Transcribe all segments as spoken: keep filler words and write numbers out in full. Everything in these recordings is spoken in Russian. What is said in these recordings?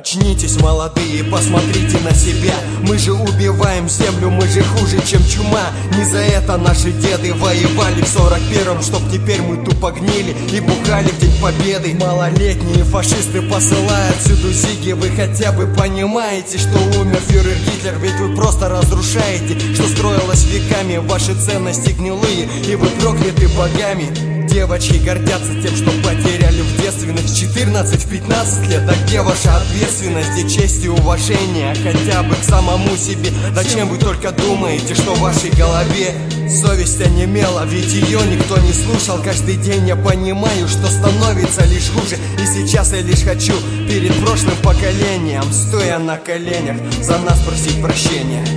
Очнитесь, молодые, посмотрите на себя. Мы же убиваем землю, мы же хуже, чем чума. Не за это наши деды воевали в сорок первом, чтоб теперь мы тупо гнили и бухали в день победы. Малолетние фашисты посылают всюду зиги. Вы хотя бы понимаете, что умер фюрер Гитлер? Ведь вы просто разрушаете, что строилось веками. Ваши ценности гнилые, и вы прокляты богами. Девочки гордятся тем, что потеряли в девственность в четырнадцать-пятнадцать лет. А где ваша ответственность и честь и уважение хотя бы к самому себе? Зачем вы только думаете, что в вашей голове совесть онемела? Ведь ее никто не слушал. Каждый день я понимаю, что становится лишь хуже. И сейчас я лишь хочу перед прошлым поколением, стоя на коленях, за нас просить прощения.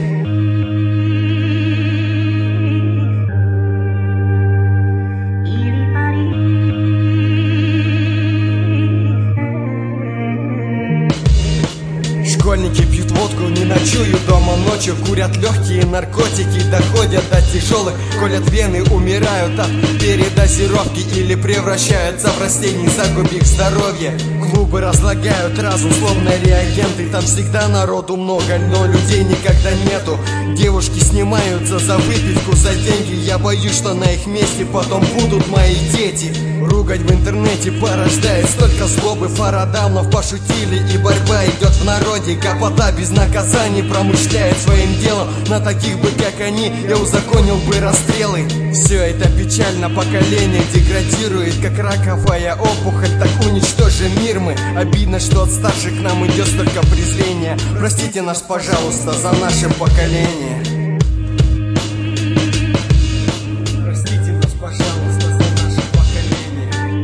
Школьники пьют водку, не ночуют дома ночью. Курят легкие наркотики, доходят до тяжелых. Колят вены, умирают от передозировки или превращаются в растений, загубив здоровье. Клубы разлагают разум, словно реагенты. Там всегда народу много, но людей никогда нету. Девушки снимаются за выпивку, за деньги. Я боюсь, что на их месте потом будут мои дети. Ругать в интернете порождает столько злобы. Фарадамнов пошутили, и борьба идет в народе. Гопота без наказаний промышляет своим делом. На таких бы, как они, я узаконил бы расстрелы. Все это печально, поколение деградирует, как раковая опухоль. Так уничтожим мир мы. Обидно, что от старших к нам идет столько презрения. Простите нас, пожалуйста, за наше поколение. Простите нас, пожалуйста, за наше поколение.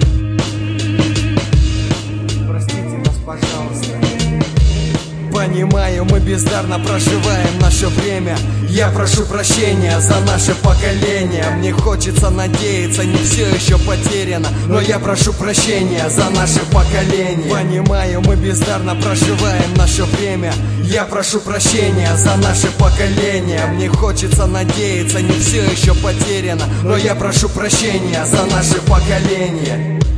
Простите нас, пожалуйста. Понимаю, мы бездарно проживаем наше время. Я прошу прощения за наше поколение. Мне хочется надеяться, не все еще потеряно, но я прошу прощения за наше поколение. Понимаю, мы бездарно проживаем наше время. Я прошу прощения за наше поколение. Мне хочется надеяться, не все еще потеряно, но я прошу прощения за наше поколение.